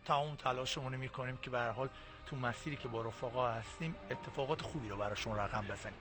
تمام تلاشمون میکنیم که به هر حال تو مسیری که با رفقا هستیم اتفاقات خوبی رو براشون رقم بزنیم.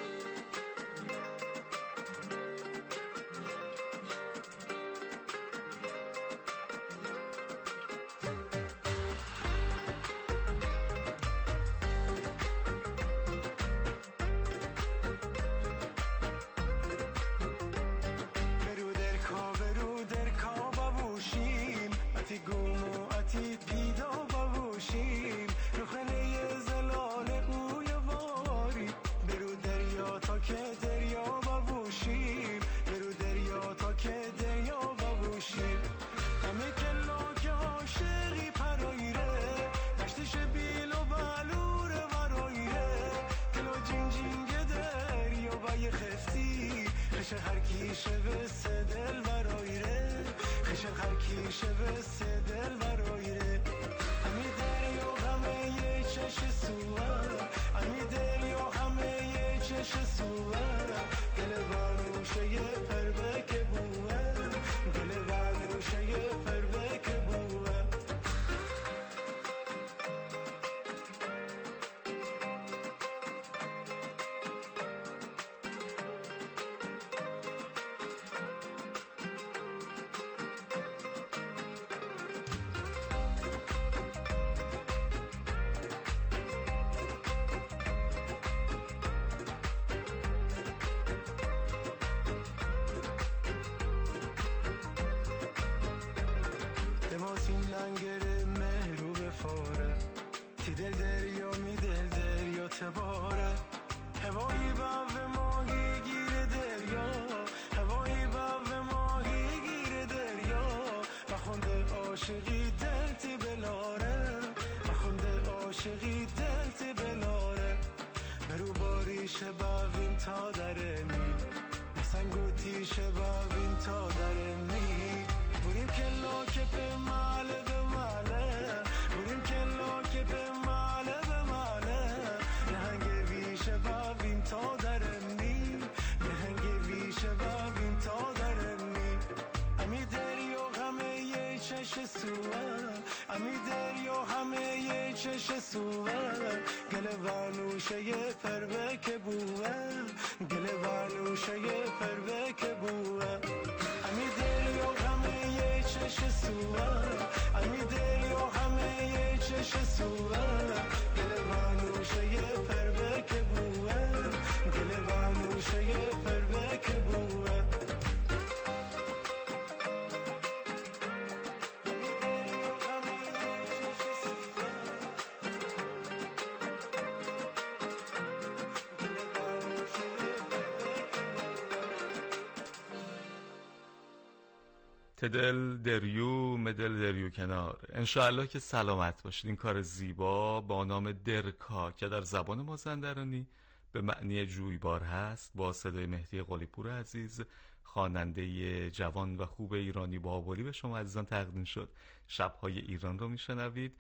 تدل دریو مدل دریو کنار. انشاءالله که سلامت باشید. این کار زیبا با نام درکا که در زبان مازندرانی به معنی جویبار هست با صدای مهدی قلی‌پور عزیز، خواننده جوان و خوب ایرانی بابلی به شما عزیزان تقدیم شد. شب‌های ایران رو میشنوید.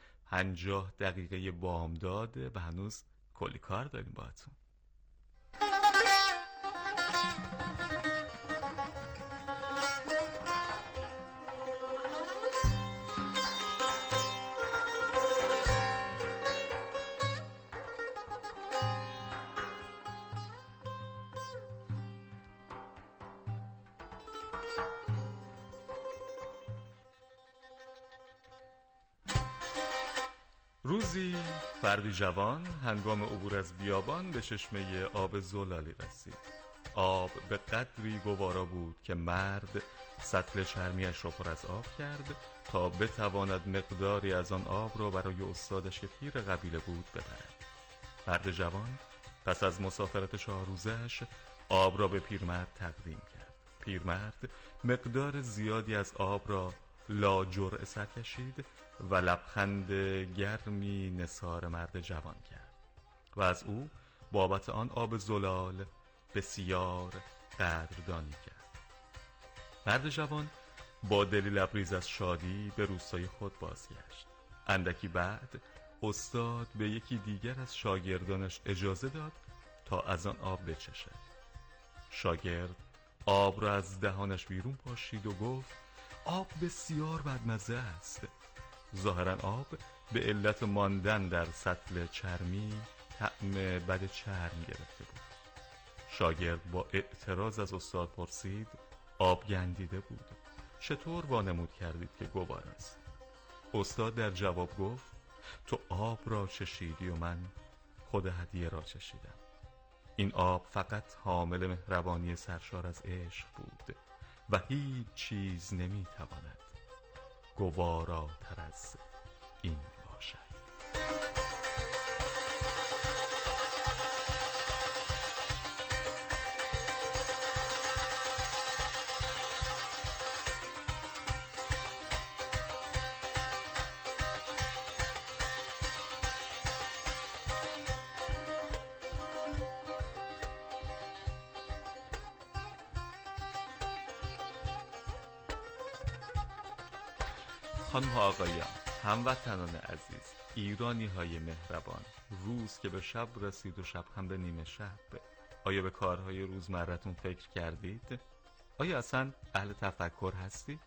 50 دقیقه بامداد و هنوز کلی کار داریم باهاتون. روزی فردی جوان هنگام عبور از بیابان به چشمه آب زلالی رسید. آب به قدری گوارا بود که مرد سطل چرمیش را پر از آب کرد تا بتواند مقداری از آن آب را برای استادش که پیر قبیله بود ببرد. فرد جوان پس از مسافرت 4 روزش آب را به پیرمرد تقدیم کرد. پیرمرد مقدار زیادی از آب را لا جرعه سر کشید و لبخند گرمی نثار مرد جوان کرد و از او بابت آن آب زلال بسیار قدردانی کرد. مرد جوان با دلی لبریز از شادی به روستای خود بازگشت. اندکی بعد استاد به یکی دیگر از شاگردانش اجازه داد تا از آن آب بچشد. شاگرد آب را از دهانش بیرون پاشید و گفت: آب بسیار بدمزه است. ظاهراً آب به علت ماندن در سطل چرمی طعم بد چرم گرفته بود. شاگرد با اعتراض از استاد پرسید: آب گندیده بود، چطور وانمود کردید که گوار است؟ استاد در جواب گفت: تو آب را چشیدی و من خود هدیه را چشیدم. این آب فقط حامل مهربانی سرشار از عشق بود و هیچ چیز نمیتواند گواراتر از این باشد. خانم ها آقایان، هموطنان عزیز، ایرانی های مهربان، روز که به شب رسید و شب هم به نیمه شب، آیا به کارهای روزمرتون فکر کردید؟ آیا اصلا اهل تفکر هستید؟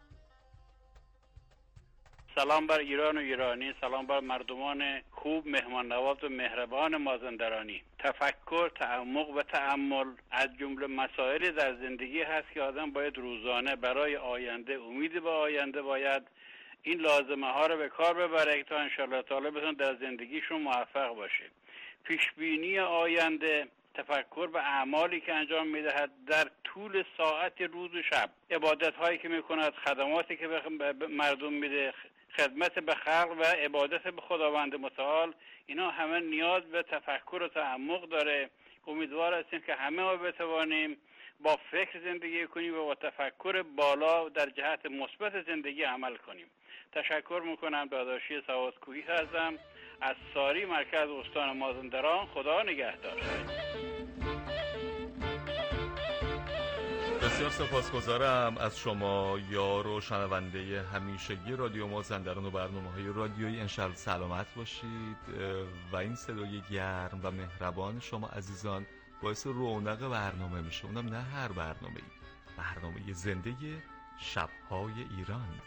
سلام بر ایران و ایرانی، سلام بر مردمان خوب، مهمان نواز و مهربان مازندرانی. تفکر، تعمق و تأمل از جمله مسائلی در زندگی هست که آدم باید روزانه برای آینده، امید به آینده، باید این لازمه ها رو به کار ببره تا انشاءالله تعالی بتون در زندگیشون موفق باشه. پیشبینی آینده، تفکر به اعمالی که انجام میدهد در طول ساعت روز و شب، عبادت هایی که میکند، خدماتی که به مردم میده، خدمت به خلق و عبادت به خداوند متعال، اینا همه نیاز به تفکر و تعمق داره. امیدوار هستیم که همه ما بتوانیم با فکر زندگی کنیم و با تفکر بالا در جهت مثبت زندگی عمل کنیم. تشکر میکنم. داداشی سواسکویی هستم از ساری، مرکز استان مازندران. خدا نگهدار. بسیار سپاسگزارم از شما یار و شنونده همیشگی رادیو مازندران و برنامه‌های رادیویی. انشالله سلامت باشید و این صدای گرم و مهربان شما عزیزان باعث رونق برنامه میشه. اونم نه هر برنامه‌ای، برنامه زنده شب‌های ایران.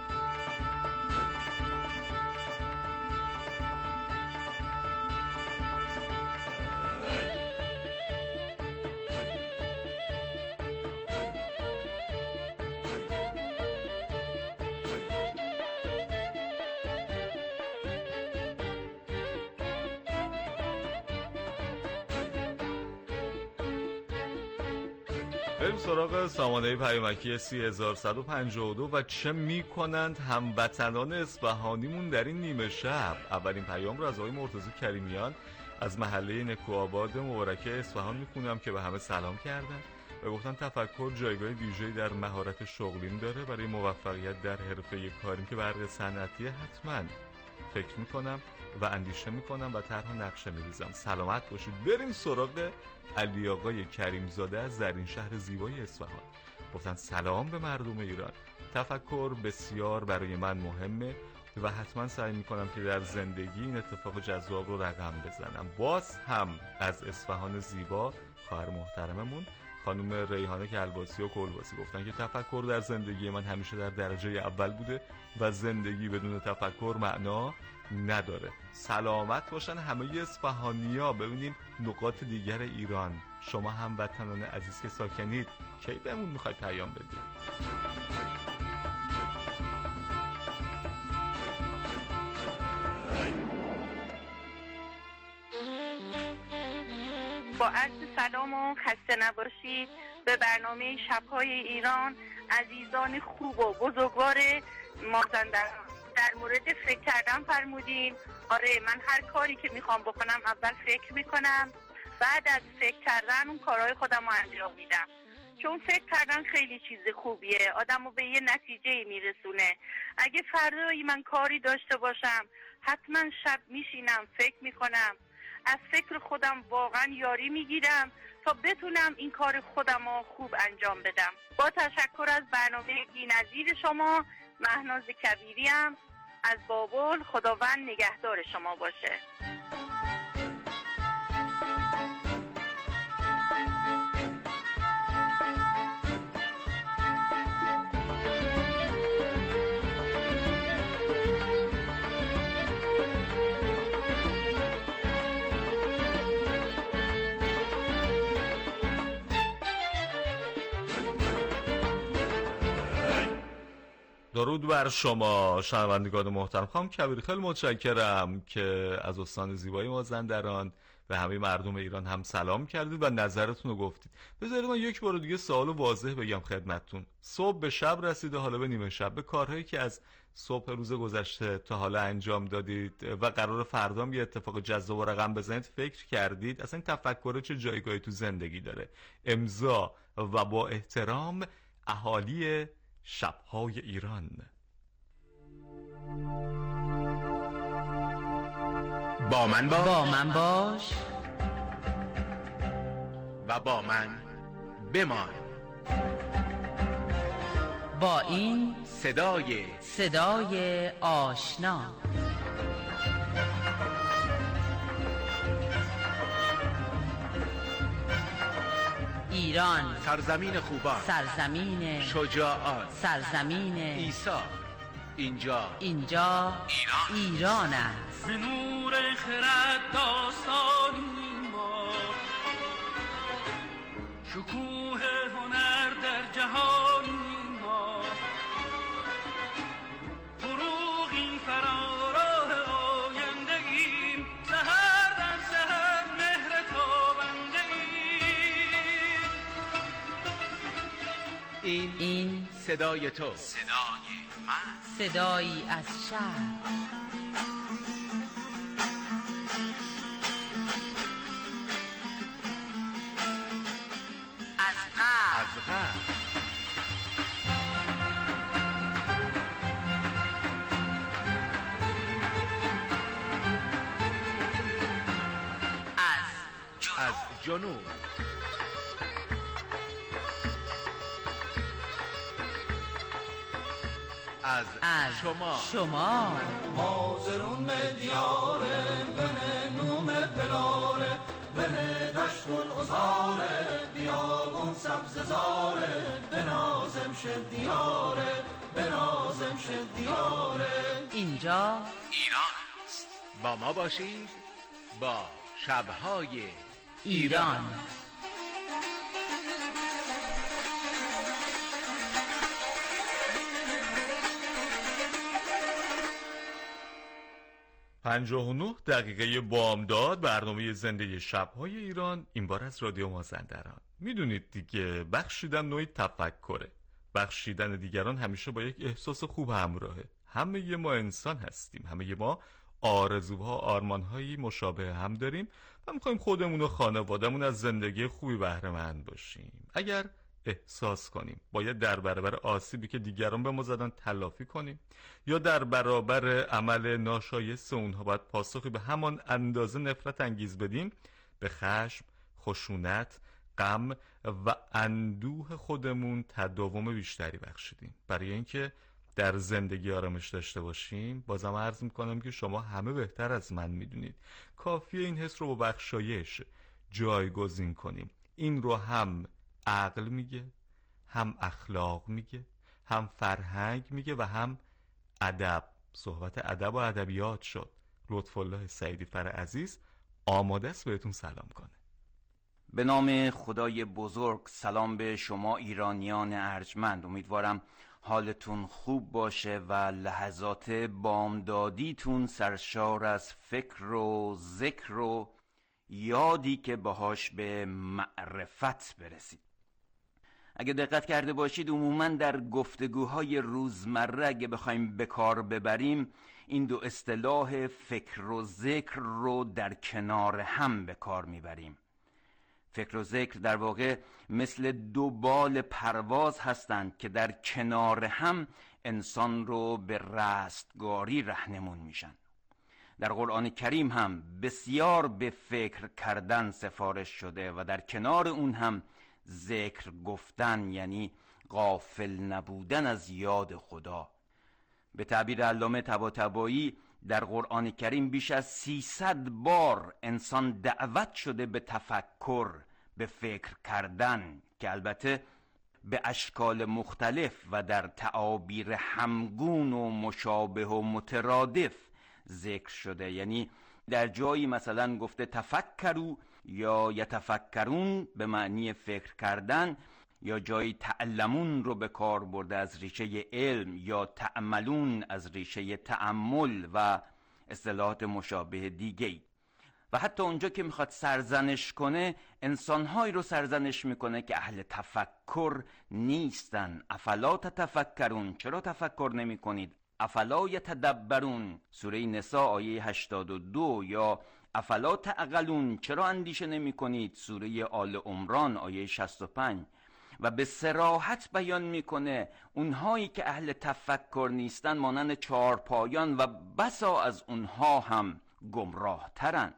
بریم سراغ سامانه پیامکی 3152 و چه میکنند هموطنان اصفهانیمون در این نیمه شب. اولین پیام رو از آقای مرتضی کریمیان از محله نکوآباد مبارکه اصفهان میخونم که به همه سلام کردن و گفتن تفکر جایگاه ویژه‌ای در مهارت شغلیم داره. برای موفقیت در حرفه کاریم که برق صنعتی حتما فکر میکنم و اندیشه میکنم و طرح نقشه میریزم. سلامت باشید. بریم سراغ علی آقای کریمزاده از زرین شهر زیبای اصفهان. گفتن سلام به مردم ایران. تفکر بسیار برای من مهمه و حتما سعی میکنم که در زندگی این اتفاق جذاب رو رقم بزنم. باز هم از اصفهان زیبا خواهر محترممون خانم ریحانه کلباسی و کلباسی گفتن که تفکر در زندگی من همیشه در درجه اول بوده و زندگی بدون تفکر معنا نداره. سلامت باشن همه اصفهانی‌ها. ببینیم نقاط دیگر ایران. شما هم وطنان عزیز که ساکنید کی بهمون میخواید پیام بدید؟ با عرض سلام و خسته نباشید به برنامه شب‌های ایران. عزیزان خوب و بزرگوار مازندران، در مورد فکر کردن فرمودین. آره، من هر کاری که میخوام بکنم اول فکر میکنم، بعد از فکر کردن اون کارهای خودم رو انجام میدم، چون فکر کردن خیلی چیز خوبیه، آدم رو به یه نتیجه میرسونه. اگه فردایی من کاری داشته باشم حتما شب میشینم فکر میکنم، از فکر خودم واقعا یاری میگیرم تا بتونم این کار خودم رو خوب انجام بدم. با تشکر از برنامه بی‌نظیر شما. مهناز کبیریم از بابل. خداوند نگهدار شما باشه. درود بر شما شنوندگان محترم. خانم کبیری خیلی متشکرم که از استان زیبای مازندران و همه مردم ایران هم سلام کردید و نظرتون رو گفتید. بذارید من یک بار دیگه سوال واضح بگم خدمتتون. صبح به شب رسیده، حالا به نیمه شب، به کارهایی که از صبح روز گذشته تا حالا انجام دادید و قرار فردا یه اتفاق جذاب و رقم بزنید فکر کردید؟ اصلا این تفکر چه جایگاهی تو زندگی داره؟ امضا و با احترام، اهالی شب‌های ایران. با من باش و با من بمان. با این صدای آشنا. ایران سرزمین خوبان، سرزمین شجاعان، سرزمین عیسی. اینجا ایران است. به نور خرد داستانی ما، شکوه هنر در جهانی ما، فروغی فراراه آینده ایم، سحر در سحر مهر تابنده ایم. این صدای تو، صدای من، صدایی از شهر، از غرب، از جنوب، از شما. حاضرون به دیاره، به نوم بلاره، به دشت الازاره، بیابون سبززاره، به نازم شد دیاره، به نازم شد دیاره. اینجا ایران است. با ما باشید، با شب‌های ایران. 59 دقیقه بامداد، برنامه زنده شب‌های ایران، این بار از رادیو مازندران. میدونید دیگه، بخشیدن نوعی تفکره. بخشیدن دیگران همیشه با یک احساس خوب همراهه. همه ما انسان هستیم، همه ما آرزوها، آرمانهایی مشابه هم داریم و میخوایم خودمون و خانوادهمون از زندگی خوبی بهره مند باشیم. اگر احساس کنیم باید در برابر آسیبی که دیگران به ما زدن تلافی کنیم، یا در برابر عمل ناشایست اونها باید پاسخی به همان اندازه نفرت انگیز بدیم، به خشم، خشونت، غم و اندوه خودمون تداوم بیشتری بخشیدیم. برای اینکه در زندگی آرامش داشته باشیم، بازم عرض میکنم که شما همه بهتر از من میدونید کافیه این حس رو با بخشایش جایگزین کنیم. این رو هم عقل میگه، هم اخلاق میگه، هم فرهنگ میگه و هم ادب. صحبت ادب و ادبیات شد. لطفالله سعیدی فر عزیز آماده است بهتون سلام کنه. به نام خدای بزرگ، سلام به شما ایرانیان ارجمند. امیدوارم حالتون خوب باشه و لحظات بامدادیتون سرشار از فکر و ذکر و یادی که باهاش به معرفت برسید. اگه دقت کرده باشید عموماً در گفتگوهای روزمره اگه بخوایم به کار ببریم، این دو اصطلاح فکر و ذکر رو در کنار هم به کار میبریم. فکر و ذکر در واقع مثل دو بال پرواز هستند که در کنار هم انسان رو به رستگاری راهنمون میشن. در قرآن کریم هم بسیار به فکر کردن سفارش شده و در کنار اون هم ذکر گفتن، یعنی غافل نبودن از یاد خدا. به تعبیر علامه طباطبایی در قرآن کریم بیش از 300 بار انسان دعوت شده به تفکر، به فکر کردن، که البته به اشکال مختلف و در تعابیر همگون و مشابه و مترادف ذکر شده. یعنی در جایی مثلا گفته تفکروا یا یتفکرون به معنی فکر کردن، یا جای تعلمون رو به کار برده از ریشه علم، یا تعملون از ریشه تأمل و اصطلاحات مشابه دیگه‌ای. و حتی اونجا که میخواد سرزنش کنه، انسانهایی رو سرزنش میکنه که اهل تفکر نیستن. افلا تتفکرون، چرا تفکر نمی کنید؟ افلا یتدبرون، سوره نساء آیه 82. یا افلا تعقلون، چرا اندیشه نمی کنید؟ سوره آل عمران آیه 65. و به صراحت بیان میکنه اونهایی که اهل تفکر نیستن مانند چارپایان و بسا از اونها هم گمراه ترن.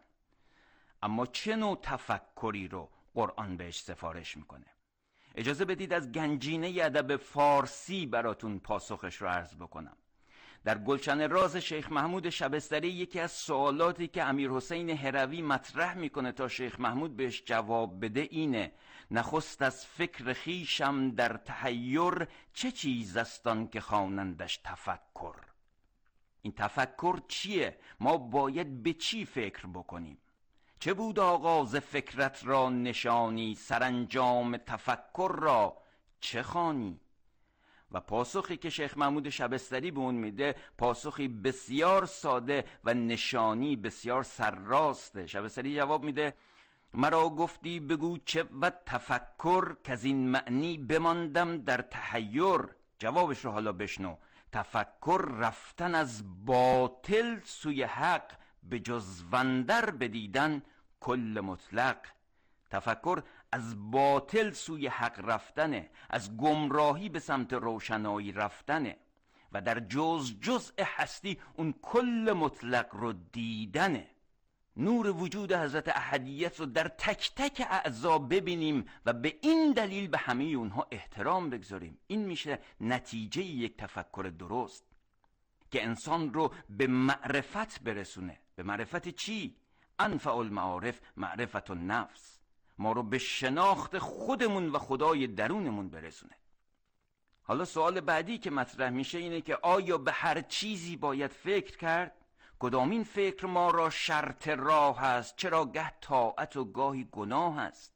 اما چه نوع تفکری رو قرآن بهش سفارش میکنه؟ اجازه بدید از گنجینه ادب فارسی براتون پاسخش رو عرض بکنم. در گلشن راز شیخ محمود شبستری یکی از سوالاتی که امیر حسین هروی مطرح میکنه تا شیخ محمود بهش جواب بده اینه: نخست از فکر خیشم در تحیر، چه چیز است آن که خوانندش تفکر؟ این تفکر چیه؟ ما باید به چی فکر بکنیم؟ چه بود آغاز فکرت را نشانی، سرانجام تفکر را چه خوانی؟ و پاسخی که شیخ محمود شبستری به اون میده پاسخی بسیار ساده و نشانی بسیار سرراسته. شبستری جواب میده: مرا گفتی بگو چه و تفکر، که از این معنی بماندم در تحیر. جوابش رو حالا بشنو: تفکر رفتن از باطل سوی حق، به جز وندر بدیدن کل مطلق. تفکر از باطل سوی حق رفتنه، از گمراهی به سمت روشنایی رفتنه و در جزء هستی اون کل مطلق رو دیدنه. نور وجود حضرت احدیت رو در تک تک اعضا ببینیم و به این دلیل به همه اونها احترام بگذاریم. این میشه نتیجه یک تفکر درست که انسان رو به معرفت برسونه. به معرفت چی؟ انفع المعارف معرفت النفس، ما رو به شناخت خودمون و خدای درونمون برسونه. حالا سوال بعدی که مطرح میشه اینه که آیا به هر چیزی باید فکر کرد؟ کدامین فکر ما را شرط راه است؟ چرا گه طاعت و گاهی گناه است؟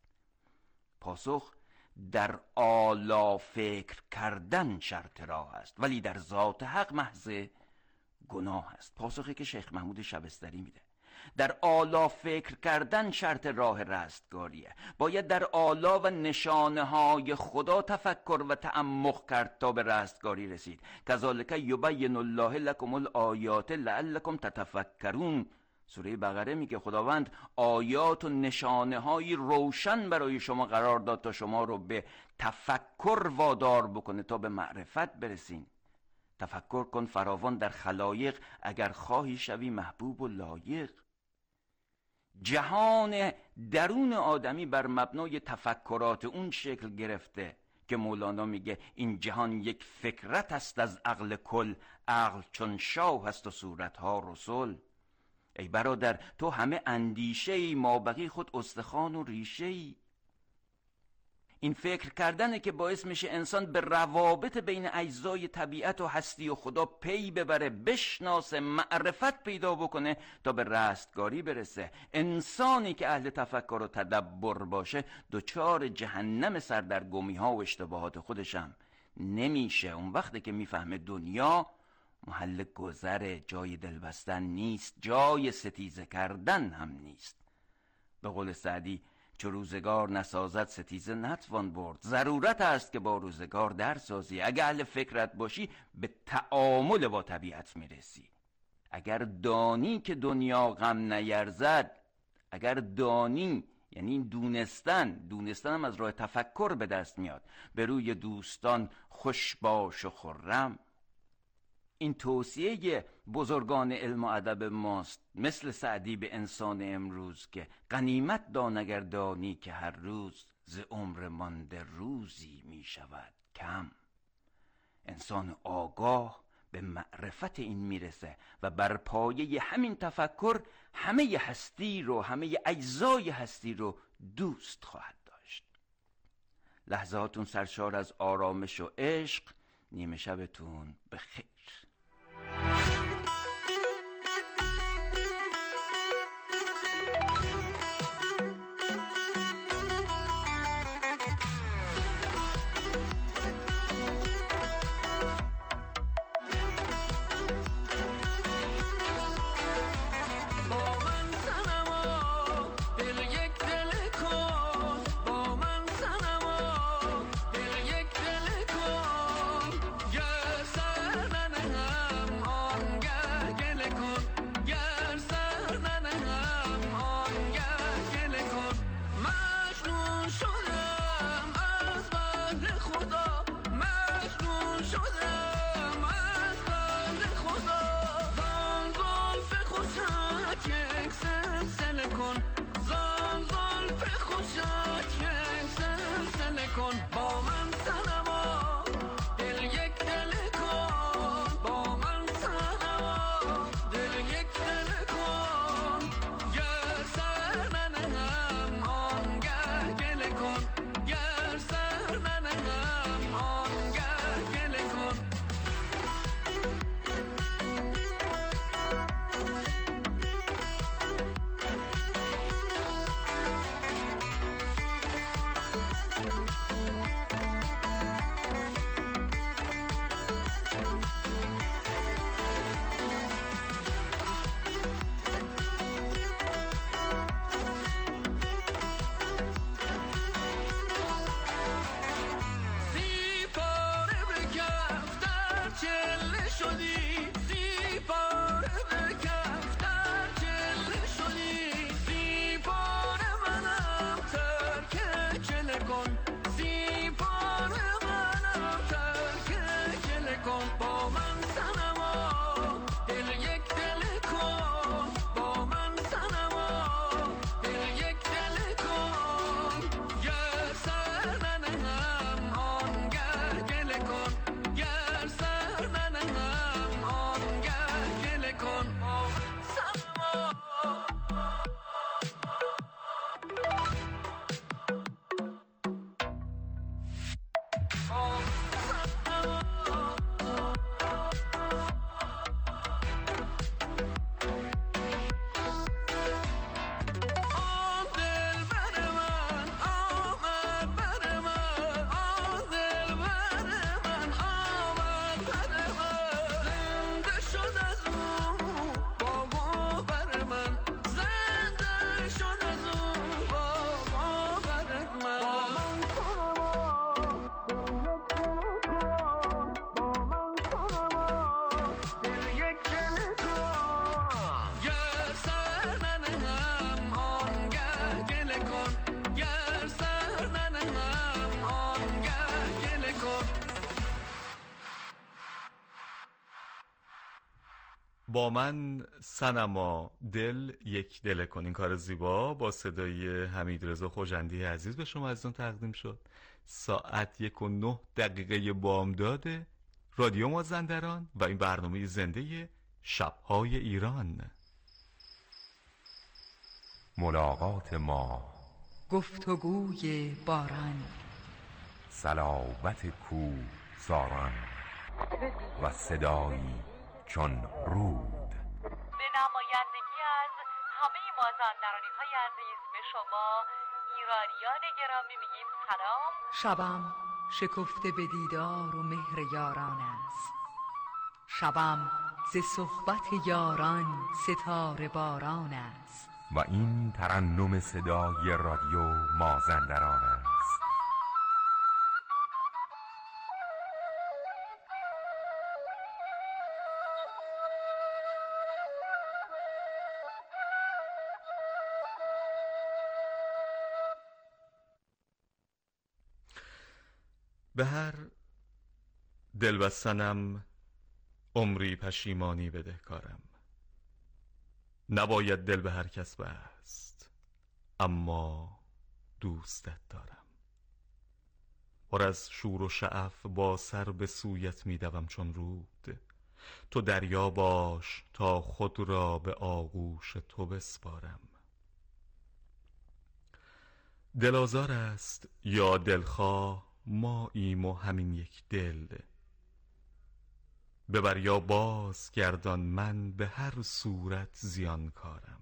پاسخ: در اعلی فکر کردن شرط راه است، ولی در ذات حق محض گناه است. پاسخی که شیخ محمود شبستری میده. در اعلی فکر کردن شرط راه رستگاریه. باید در اعلی و نشانه های خدا تفکر و تعمق کرد تا به رستگاری رسید. کذالک یبین الله لکم الآیات لعلکم تتفکرون. سوره بقره میگه خداوند آیات و نشانه های روشن برای شما قرار داد تا شما رو به تفکر وادار بکنه تا به معرفت برسین. تفکر کن فراوان در خلایق، اگر خواهی شوی محبوب و لایق. جهان درون آدمی بر مبنای تفکرات اون شکل گرفته که مولانا میگه این جهان یک فکرت است از عقل کل، عقل چون شاه است و صورتها رسول. ای برادر تو همه اندیشه ای، ما بقی خود استخوان و ریشه ای. این فکر کردنه که باعث میشه انسان به روابط بین اجزای طبیعت و هستی و خدا پی ببره، بشناسه، معرفت پیدا بکنه تا به رستگاری برسه. انسانی که اهل تفکر و تدبر باشه دچار جهنم سردرگمی ها و اشتباهات خودشم نمیشه. اون وقتی که میفهمه دنیا محل گذره، جای دل بستن نیست، جای ستیزه کردن هم نیست. به قول سعدی چو روزگار نسازد ستیزه نتوان برد. ضرورت است که با روزگار در سازی. اگر اهل فکرت باشی به تعامل با طبیعت میرسی. اگر دانی که دنیا غم نیرزد، اگر دانی یعنی دونستن هم از راه تفکر به دست میاد. به روی دوستان خوش باش و خرم. این توصیه بزرگان علم و ادب ماست، مثل سعدی به انسان امروز که غنیمت دان اگر دانی که هر روز ز عمر مانده روزی می شود کم. انسان آگاه به معرفت این میرسه و بر پایه همین تفکر همه هستی رو، همه اجزای هستی رو دوست خواهد داشت. لحظاتون سرشار از آرامش و عشق. نیمه شبتون بخیر. گله کن گر سر ننهم آنگه گله کن مجنون شدم از بند خدا مجنون شدم از بند خدا زان زلف خوشت یک سلسله کن زان زلف خوشت یک سلسله کن با من صنما دل یک دل کن با من صنما دل یک دل کن گر سر ننهم آنگه گله کن گر سر ننهم آنگه گله کن سی پاره به کف در چله شدی سی پاره به کف در چله شدی سی پاره منم ترک چله کن سی پاره منم ترک چله کن با من صنما دل یک دل کن با من صنما دل یک دل کن گر سر ننهم آنگه گله کن گر سر ننهم آنگه گله کن با من صنما آن دل بر من آمد بر من آن دل بر من آمد بر من زنده شد از او با باور من زنده شد از او با باور من با من دل یک دل کن گر سر ننهم آنگه گله کن گر سر ننهم آنگه گله کن با من صنما دل یک دل کن. این کار زیبا با صدای حمیدرضا خوجندی عزیز به شما عزیزان تقدیم شد. ساعت 1:09 بامداد رادیو مازندران و این برنامه زنده شب‌های ایران. ملاقات ما گفتگوی باران صلابت کوهساران و صدایی چون رود به نمایندگی از همه مازندرانی های عزیز به شما ایرانیان گرامی میگیم سلام. شبم شکفته به دیدار و مهر یاران است شبم ز صحبت یاران ستاره باران است و این ترنم صدای رادیو مازندران است. به هر دلبستنم عمری پشیمانی بدهکارم. نباید دل به هر کس بست، اما دوستت دارم. پر از شور و شعف با سر به سویت می دوم چون رود. تو دریا باش تا خود را به آغوش تو بسپارم. دلازار است یا دلخواه ماییم و همین یک دل. ببر یا باز گردان من به هر صورت زیانکارم.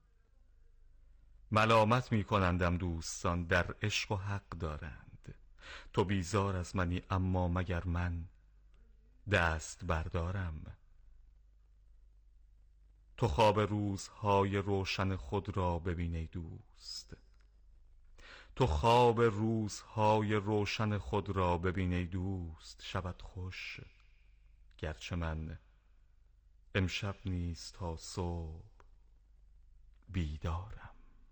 ملامت می کنندم دوستان در عشق و حق دارند. تو بیزار از منی اما مگر من دست بردارم. تو خواب روزهای روشن خود را ببین ای دوست. تو خواب روزهای روشن خود را ببین ای دوست. شبت خوش گرچه من امشب نیست تا صبح بیدارم.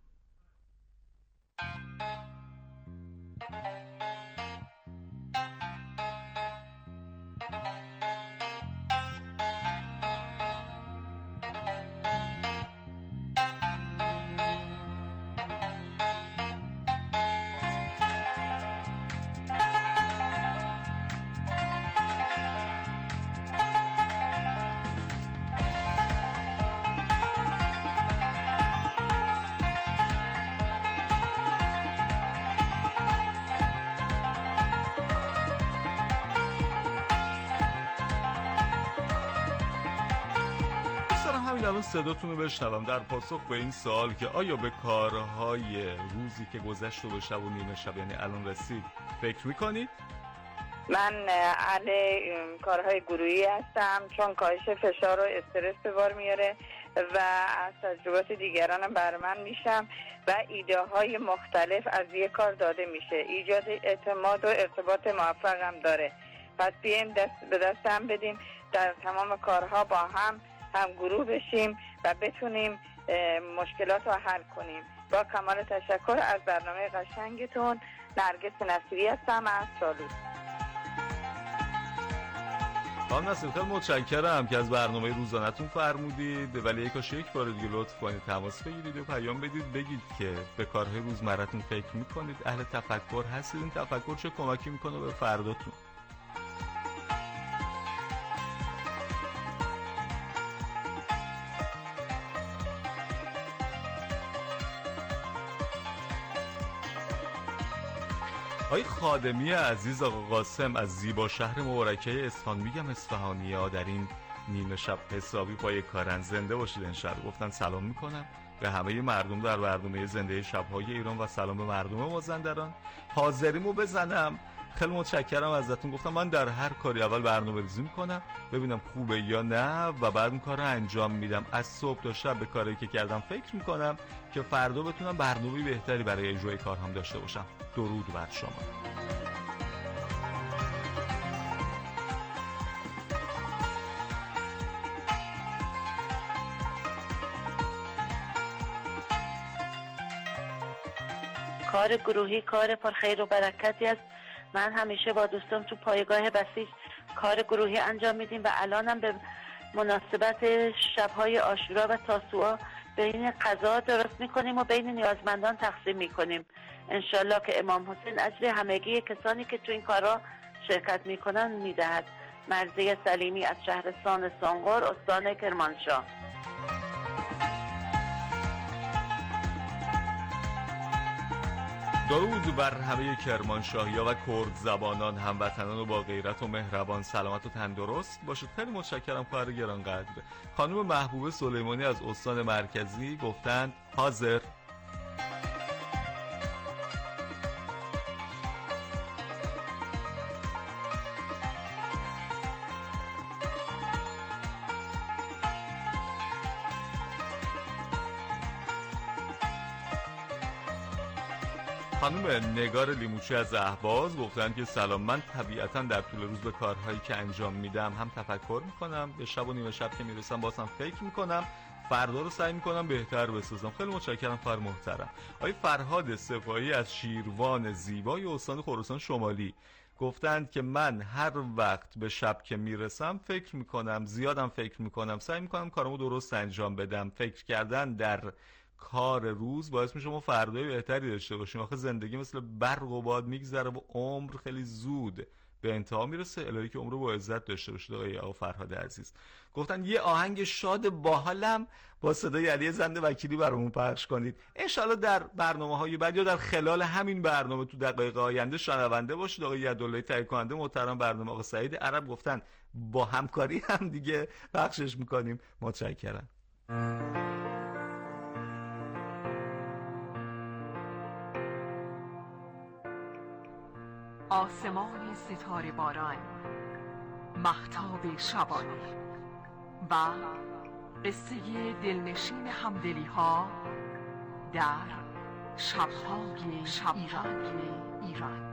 الان صداتون رو بشنوم در پاسخ به این سوال که آیا به کارهای روزی که گذشت و به شب و نیمه شب یعنی الان رسید فکر میکنید؟ من اهل کارهای گروهی هستم چون کاهش فشار و استرس به بار میاره و از تجربات دیگرانم بر من میشم و ایده های مختلف از یک کار داده میشه. ایجاد اعتماد و ارتباط موفق هم داره. پس بیایم دست به دست هم بدیم در تمام کارها با هم گروه بشیم و بتونیم مشکلات رو حل کنیم. با کمال تشکر از برنامه قشنگتون. نرگس نصیری هستم از سالوس. خانم نصیر خیلی متشکرم که از برنامه روزانه‌تون فرمودید، ولی یک بار دیگه لطف کنید تماس بگیرید و پیام بدید بگید که به کارهای روزمره‌تون فکر میکنید، اهل تفکر هستید، این تفکر چه کمکی میکنه به فرداتون. آقای خادمی عزیز، آقا قاسم از زیبا شهر مبارکه اصفهان، میگم اصفهانی‌ها در این نیمه شب حسابی پای کارن. زنده باشید انشالله. گفتن سلام میکنم به همه مردم در برنامه زنده شب‌های ایران و سلام به مردم مازندران. حاضریمو بزنم. خیلی متشکرم ازتون. گفتم من در هر کاری اول برنامه‌ریزی میکنم ببینم خوبه یا نه و بعد این کار رو انجام میدم. از صبح تا شب به کاری که کردم فکر میکنم که فردا بتونم برنامه بهتری برای اجرای کار هم داشته باشم. درود بر شما. کار گروهی کار پر خیر و برکتی است. من همیشه با دوستم تو پایگاه بسیج کار گروهی انجام میدیم و الانم به مناسبت شب‌های عاشورا و تاسوعا بین غذا درست میکنیم و بین نیازمندان تقسیم میکنیم. انشالله که امام حسین اجر همگی کسانی که تو این کارا شرکت میکنن میدهد. مرضیه سلیمی از شهرستان سانغور، استان کرمانشاه. درود بر همه کرمانشاهی‌ها و کرد زبانان، هموطنان و با غیرت و مهربان. سلامت و تندرست باشید. خیلی متشکرم خواهر گرانقدر. خانم محبوبه سلیمانی از استان مرکزی گفتند حاضر. خانم نگار لیموچی از اهواز گفتن که سلام، من طبیعتا در طول روز به کارهایی که انجام میدم هم تفکر میکنم، به شب و نیمه شب که میرسم بازم فکر میکنم، فردا رو سعی میکنم بهتر بسازم. خیلی متشکرم خواهر محترم. آقای فرهاد صفایی از شیروان زیبای استان خراسان شمالی گفتند که من هر وقت به شب که میرسم فکر میکنم، زیادم فکر میکنم، سعی میکنم کارمو درست انجام بدم. فکر کردن در کار روز باعث میشه ما فردای بهتری داشته باشیم. آخه زندگی مثل برق و باد میگذره و عمر خیلی زود به انتها میرسه. الهی که عمر با عزت داشته باشید آقا فرهاد عزیز. گفتن یه آهنگ شاد باحالم با صدای علی زند وکیلی برامون پخش کنید. انشالله در برنامه‌های بعد یا در خلال همین برنامه تو دقایق آینده شنونده باشید. آقای عبدالله تهیه کننده محترم برنامه، آقا سعید عرب گفتن با همکاری هم دیگه پخشش میکنیم. متشکرم. آسمان ستاره باران، مهتاب شبانه و قصه دلنشین همدلی ها در شبهای ایران.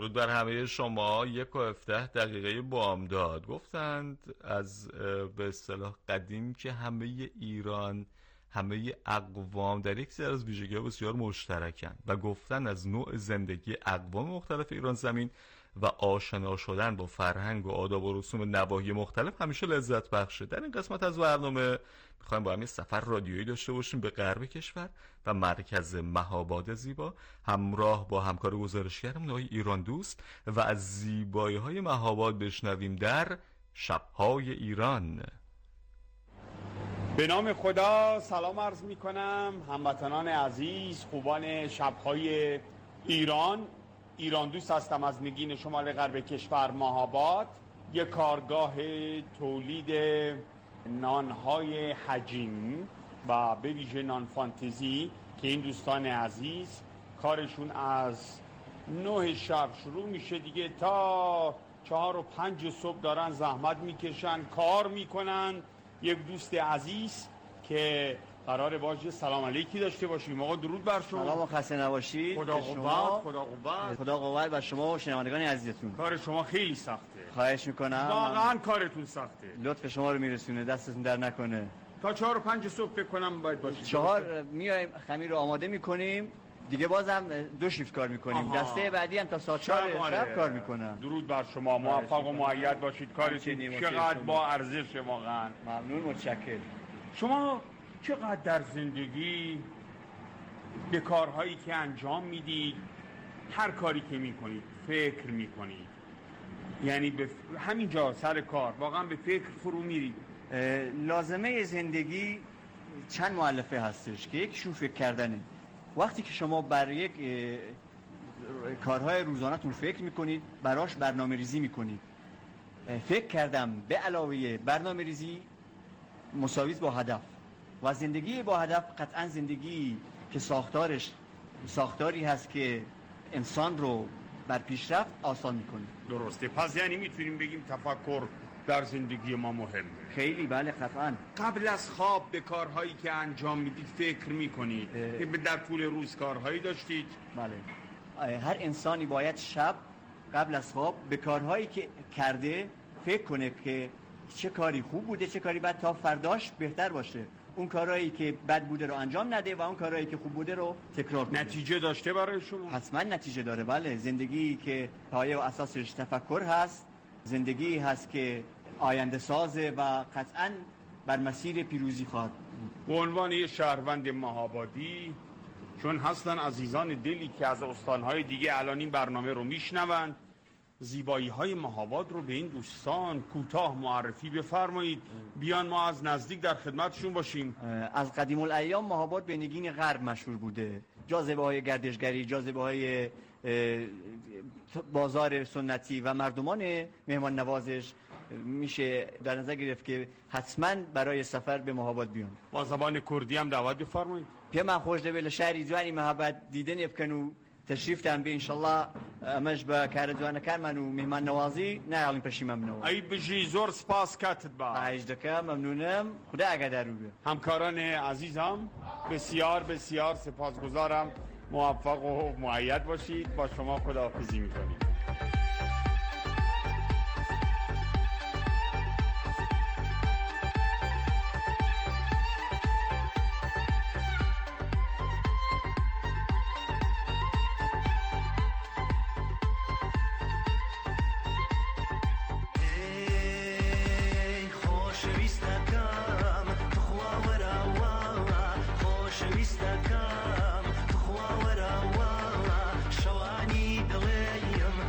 درود بر همه شما. 1:17 بامداد. گفتند از به اصطلاح قدیم که همه ایران، همه اقوام در یک سری از ویژگی‌ها بسیار مشترکند و گفتن از نوع زندگی اقوام مختلف ایران زمین و آشنا شدن با فرهنگ و آداب و رسوم نواحی مختلف همیشه لذت بخشه. در این قسمت از برنامه میخوایم با هم یه سفر رادیویی داشته باشیم به غرب کشور و مرکز مهاباد زیبا، همراه با همکار گزارشگرم آقای ایران دوست، و از زیبایی‌های مهاباد بشنویم در شب‌های ایران. به نام خدا سلام عرض می کنم هموطنان عزیز، خوبان شب‌های ایران دوست هستم از نگین شمال غرب کشور مهاباد، یک کارگاه تولید نانهای حجیم و به ویژه نان فانتزی که این دوستان عزیز کارشون از 9 شب شروع میشه دیگه تا 4 و 5 صبح دارن زحمت میکشن، کار میکنن. یک دوست عزیز که قراره باشه سلام علیکی داشته باشیم. آقا درود بر شما. سلام و خسته نباشید. خدا قوت بر شما و شنوندگان عزیزتون. کار شما خیلی سخته. خواهش میکنم. واقعا کارتون سخته. لطف شما رو میرسونه، دستتون در نکنه. تا 4 و 5 صبح فکر کنم باید باشید. 4 میایم خمیر رو آماده میکنیم دیگه، بازم 2 شیفت کار میکنیم. دسته بعدی هم تا ساعت 4 شب کار میکنم. درود بر شما، موفق و مؤید باشید. کارتون چقدر با ارزش واقعا. ممنون، متشکرم. شما چقدر در زندگی به کارهایی که انجام میدید، هر کاری که میکنید فکر میکنید؟ یعنی به همینجا سر کار واقعا به فکر فرو میرید؟ لازمه زندگی چند مؤلفه هستش که یکیشون فکر کردنه. وقتی که شما بر یک کارهای روزانه‌تون فکر میکنید، براش برنامه ریزی میکنید. فکر کردم به علاوه برنامه ریزی مساویس با هدف، و زندگی با هدف قطعا زندگی که ساختاری هست که انسان رو بر پیشرفت آسان میکنه. درسته. پس یعنی میتونیم بگیم تفکر در زندگی ما مهمه. خیلی، بله قطعا. قبل از خواب به کارهایی که انجام میدید فکر میکنید؟ در طول روز کارهایی داشتید؟ بله. هر انسانی باید شب قبل از خواب به کارهایی که کرده فکر کنه که چه کاری خوب بوده، چه کاری بد، تا فرداش بهتر باشه. اون کارهایی که بد بوده رو انجام نده و اون کارهایی که خوب بوده رو تکرار کنه. نتیجه داشته برای شما؟ حتما نتیجه داره. بله. زندگی که پایه و اساسش تفکر هست، زندگی هست که آینده سازه و قطعا بر مسیر پیروزی خواهد. به عنوان یه شهروند مهابادی، چون هستن عزیزان دلی که از استانهای دیگه الان این برنامه رو میشنوند، زیبایی های مهاباد رو به این دوستان کوتاه معرفی بفرمایید، بیان ما از نزدیک در خدمتشون باشیم. از قدیم الایام مهاباد به نگین غرب مشهور بوده. جاذبه های گردشگری، جاذبه های بازار سنتی و مردمان مهمان نوازش میشه در نظر گرفت که حتما برای سفر به مهاباد بیان. با زبان کردی هم دعوت بفرمایید. پیما خوش دبل شهری جوانی مهاباد دیدن بکنو تشریف تان به انشالله امش با کار جوان کار منو مهمان نوازی نه علی پشیمم منو. ای بجی زور سپاس کاتت با. عايش دکم ممنونم. خدا اگه رو. همکاران عزیزم بسیار بسیار سپاسگزارم. موفق و مؤید باشید. با شما خداحافظی می‌کنیم. شوانی دڵێیم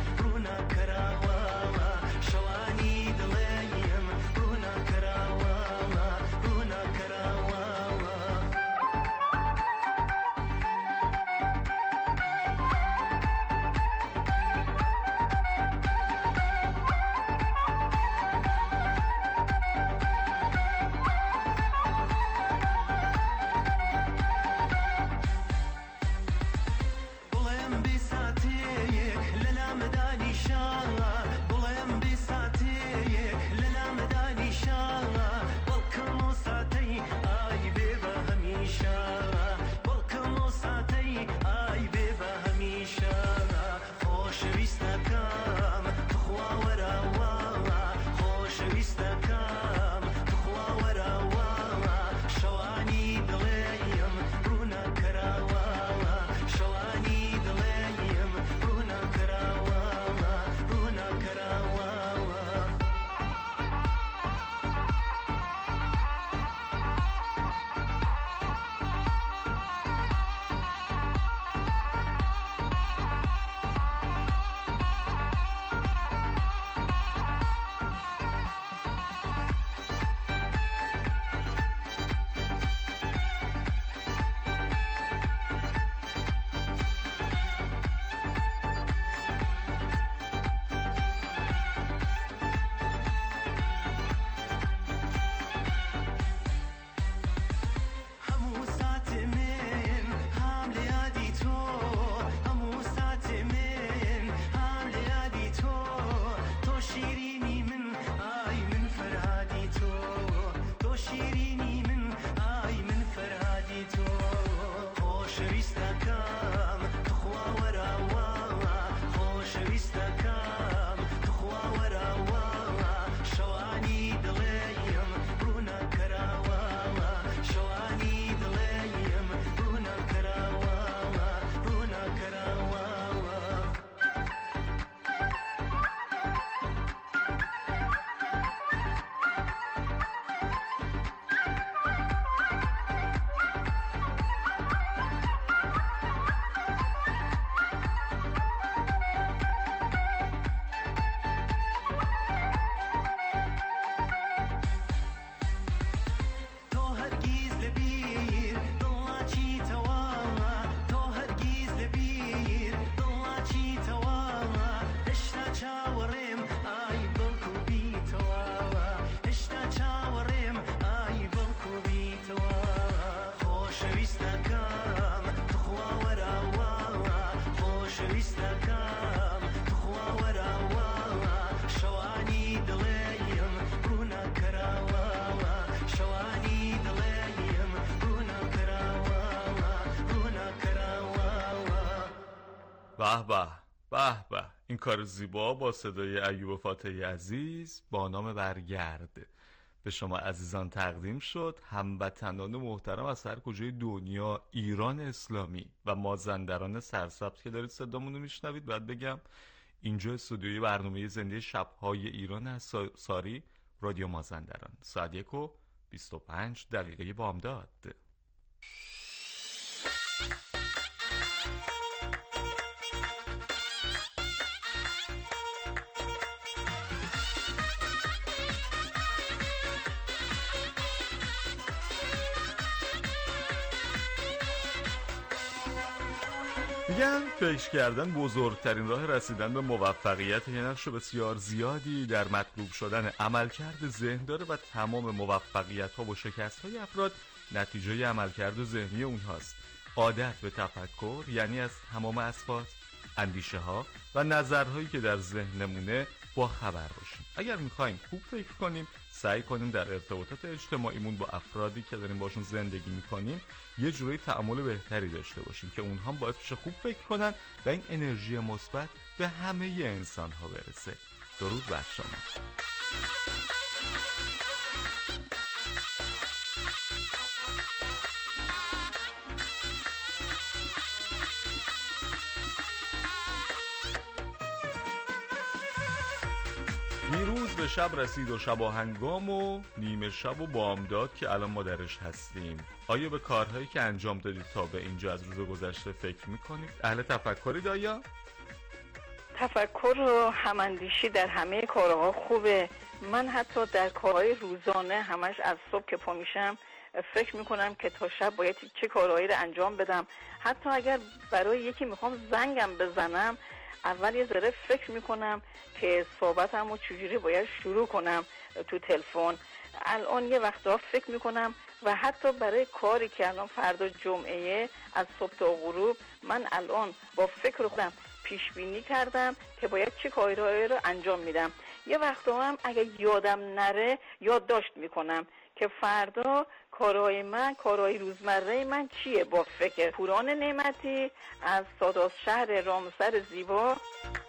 به به به به، این کار زیبا با صدای ایوب فاتحی عزیز با نام برگرد به شما عزیزان تقدیم شد. هموطنان محترم از هر کجای دنیا، ایران اسلامی و مازندران سرسبز که دارید صدامون رو میشنوید، باید بگم اینجا استودیوی برنامه زنده شب‌های ایران از ساری رادیو مازندران. ساعت 1:25 بامداد. میگن فکر کردن بزرگترین راه رسیدن به موفقیت، یه نقش بسیار زیادی در مطلوب شدن عملکرد ذهن داره و تمام موفقیت ها و شکست های افراد نتیجه عملکرد ذهنی اونهاست. عادت به تفکر یعنی از تمام اسباب، اندیشه ها و نظرهایی که در ذهنمونه با خبر باشیم. اگر میخوایم خوب فکر کنیم، سعی کنیم در ارتباطات اجتماعیمون با افرادی که داریم باشون زندگی میکنیم یه جوری تعامل بهتری داشته باشیم که اونها هم باعث بشه خوب فکر کنن و این انرژی مثبت به همه انسان ها برسه. درود بر شما. دیروز به شب رسید و شباهنگام و نیمه شب و بامداد که الان ما درش هستیم. آیا به کارهایی که انجام دادید تا به اینجا از روز گذشته فکر میکنید؟ اهل تفکرید آیا؟ تفکر و هماندیشی در همه کارها خوبه. من حتی در کارهای روزانه همش از صبح که پا میشم فکر میکنم که تا شب باید چه کارهایی رو انجام بدم. حتی اگر برای یکی میخوام زنگم بزنم، اول یه ذره فکر میکنم که صحبتم رو چجوری باید شروع کنم تو تلفن. الان یه وقتا فکر میکنم و حتی برای کاری که الان فردا جمعه از صبح تا غروب، من الان با فکر خودم پیش بینی کردم که باید چه کارهایی رو انجام میدم. یه وقتا هم اگه یادم نره یادداشت میکنم که فردا کارهای روزمره من چیه. با فکر. پوران نعمتی از سادات شهر رامسر زیبا.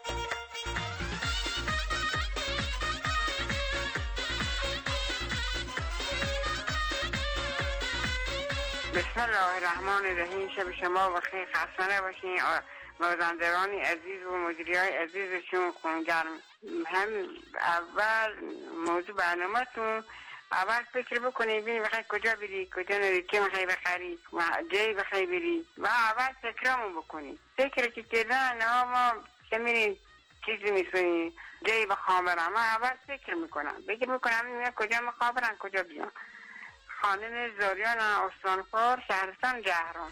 بسم الله الرحمن الرحیم. شب شما و خیر، خسته نباشین مازندران عزیز و مدیریای عزیزشون خونگرم. هم اول موضوع برنامه‌تون، اول فکر بکنی ببینی بخوای کجا بری، کجا نری، چه میخوای بخری، جایی بخوای بری و اول فکرامون بکنی. فکر که کردن ما که میریم چیزی میسونی جایی بخوام برم، من اول فکر میکنم کجا میخوام برم، کجا بیام. خانم زاریان استانخوار، شهرستان جهران.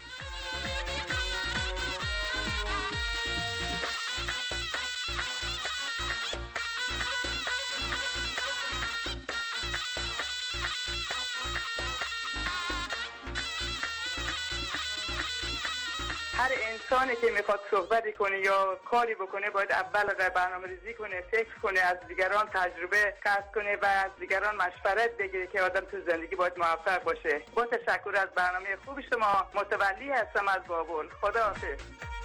هر انسانی که میخواد صحبتی کنه یا کاری بکنه باید اول برنامه ریزی کنه، فکر کنه، از دیگران تجربه کسب کنه و از دیگران مشورت بگیره که آدم تو زندگی باید موفق باشه. با تشکر از برنامه خوب شما. متولی هستم از بابل. خداحافظ.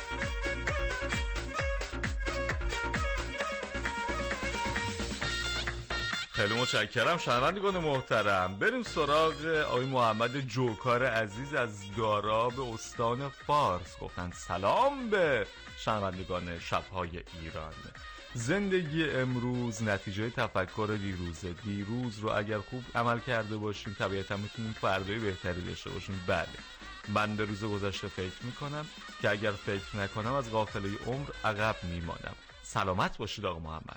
خیلی متشکرم شنوندگان محترم. بریم سراغ آقای محمد جوکار عزیز از داراب استان فارس. گفتن سلام به شنوندگان شب‌های ایران. زندگی امروز نتیجه تفکر دیروزه. دیروز رو اگر خوب عمل کرده باشیم طبیعتا میتونیم فردای بهتری داشته باشیم. بله، من به روز گذشته فکر میکنم که اگر فکر نکنم از قافله عمر عقب میمانم. سلامت باشید آقا محمد.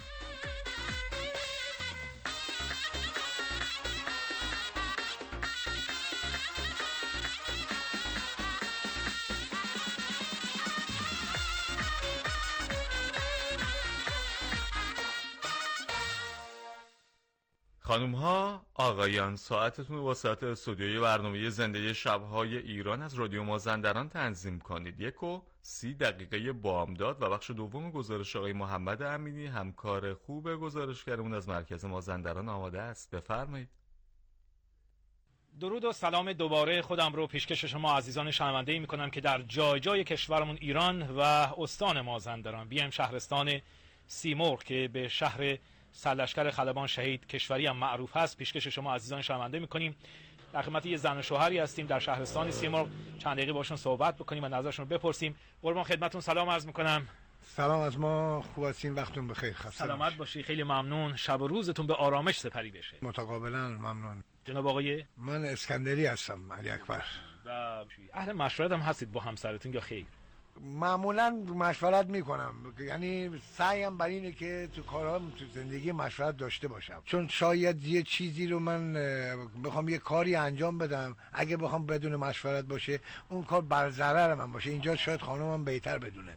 خانوم ها، آقایان، ساعتتون با ساعت استودیوی برنامه زنده شب‌های ایران از رادیو مازندران تنظیم کنید. 1:30 بامداد و بخش دوم گزارش آقای محمد امینی، همکار خوب گزارشگرمون از مرکز مازندران آماده است. بفرمایید. درود و سلام دوباره خودم رو پیشکش شما عزیزان شنونده میکنم که در جای جای کشورمون ایران و استان مازندران بیایم شهرستان سیمرغ که به شهر سرلشکر خلبان شهید کشوری هم معروف هست پیشکش شما عزیزان شنونده میکنیم. در خدمت یه زن و شوهری هستیم در شهرستان سیمرغ، چند دقیقه باشون صحبت بکنیم و نظرشون رو بپرسیم. قربان خدمتتون سلام عرض میکنم. سلام از ما، خوب هستین؟ وقتتون بخیر. خسته سلامت باشی. خیلی ممنون. شب و روزتون به آرامش سپری بشه. متقابلا ممنون. جناب آقای من اسکندری هستم، علی اکبر. اهل مشورت هم هستید با همسرتون یا خیر؟ معمولا مشورت میکنم، یعنی سعیم بر اینه که تو کارهام تو زندگی مشورت داشته باشم، چون شاید یه چیزی رو من بخوام یه کاری انجام بدم اگه بخوام بدون مشورت باشه اون کار بر ضرر من باشه. اینجا شاید خانمم بهتر بدونه،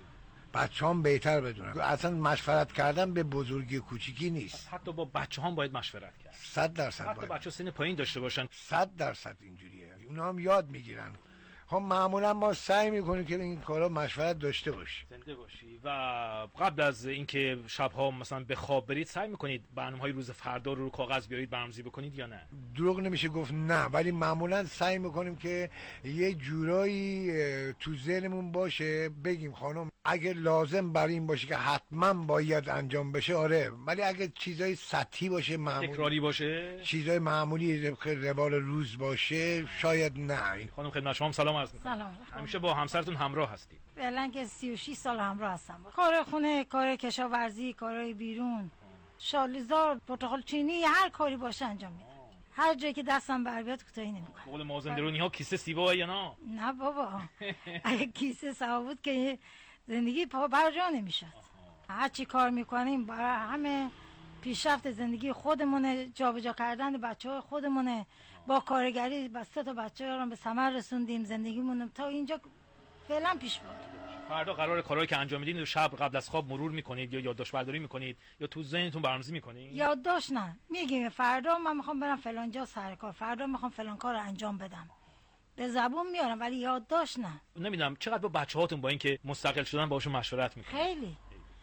بچه‌هام بهتر بدونن. اصلا مشورت کردن به بزرگی کوچیکی نیست. حتی با بچه‌هام باید مشورت کرد. 100% حتی باید. بچه‌ها سن پایین داشته باشن 100% اینجوریه. اونا هم یاد میگیرن. خب معمولا ما سعی میکنیم که این کارا مشورت داشته باشیم. زنده باشی. و قبل از اینکه شب‌ها مثلا به خواب برید سعی میکنید برنامه‌های روز فردا رو کاغذ بیارید برنامه‌ریزی بکنید یا نه؟ دروغ نمیشه گفت نه، ولی معمولا سعی میکنیم که یه جورایی تو ذهنمون باشه بگیم خانم اگه لازم بر این باشه که حتما باید انجام بشه آره، ولی اگه چیزای سطحی باشه، معمولی تکراری باشه، چیزای معمولی روال روز باشه شاید نه. خانم خدمت شما سلام عرض می‌کنم. سلام. همیشه با همسرتون همراه هستید؟ فعلا که 36 سال همراه هستم. کار خونه، کار کشاورزی، کارهای بیرون، شالیزار، پرتقال چینی، هر کاری باشه انجام میدم. هر جایی که دستم بر بیاد کوتاهی نمی‌کنم. قول مازندرانی‌ها کیسه سیبا یا نه؟ نه بابا. اگه کیسه سیبا بود که زندگی پا بر جا نمیشد. هر چی کار میکنیم برای همه پیشرفت زندگی خودمونه، جابجا کردن بچه‌های خودمونه. با کارگری با 3 تا بچه رو به ثمر رسوندیم، زندگیمون تا اینجا فعلا پیش برد. فردا قرار کارهایی که انجام میدین شب قبل از خواب مرور میکنید یا یادداشت برداری میکنید یا تو ذهنتون برنامه‌ریزی میکنید؟ یادداشت نه، میگیم فردا من میخوام برم فلان جا سر کار، فردا میخوام فلان کار رو انجام بدم. به زبون میارم ولی یادداشت نه. نمیدونم چقدر با بچه‌هاتون با اینکه مستقل شدن باهاشون مشورت میکنید؟ خیلی.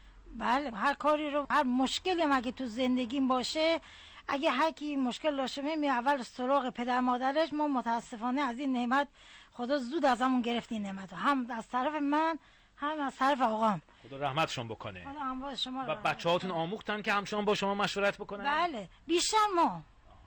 بله، هر کاری رو، هر مشکلی اگه تو زندگیم باشه، اگه هر کی مشکل داشته می اول سراغ پدر مادرش. ما متاسفانه از این نعمت خدا زود از همون گرفت این نعمت، هم از طرف من هم از طرف آقام. خدا رحمتشون بکنه. خدا هم شما و بچه‌هاتون آموختن که همچنان با شما مشورت بکنن؟ بله، بیشتر ما.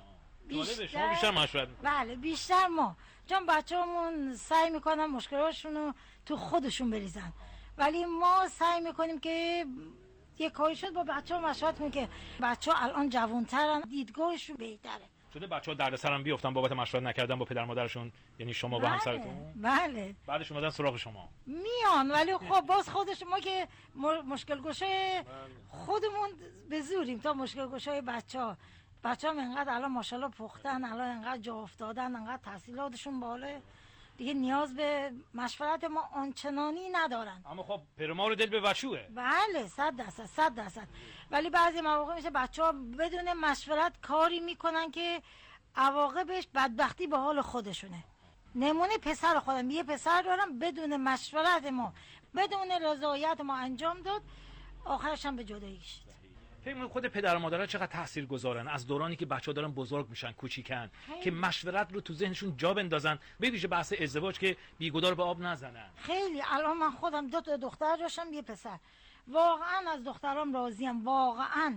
شما بیشتر مشورت میکنید؟ بله، بیشتر ما، چون بچه‌مون سعی میکنن مشکلاتشون رو تو خودشون بریزن، ولی ما سعی میکنیم که یه کاری شد با بچه‌ها مشورت کنیم که بچه‌ها الان جوان‌ترن، دیدگاهشون بهتره. شده بچه‌ها دردسر هم بیفتن بابت مشورت نکردن با پدر مادرشون، یعنی شما با همسرتون؟ بله. بعدش اومدن سراغ شما. میان ولی خب باز خودش ما که مشکل گشای خودمون به زوریم تا مشکل گشای بچه‌ها انقدر الان ماشاءالله پختن، الان انقدر جا افتادن، انقدر تحصیلاتشون بالا، دیگه نیاز به مشورت ما آنچنانی ندارن. اما خب پرما رو دل به بچوه. بله، 100%. ولی بعضی مواقع میشه بچه‌ها بدون مشورت کاری میکنن که عواقبش بدبختی به حال خودشونه. نمونه پسر خودم، یه پسر دارم بدون مشورت ما، بدون رضایت ما انجام داد، آخرش هم به جدایی کشید. فکر خود پدر و مادرها چقدر تاثیرگذارن از دورانی که بچه‌ها دارن بزرگ میشن، کوچیکن، که مشورت رو تو ذهنشون جا بندازن، به ویژه بحث ازدواج که بیگدار به آب نزنن. خیلی. الان من خودم 2 تا دختر داشتم، یه پسر. واقعا از دخترام راضیم، واقعا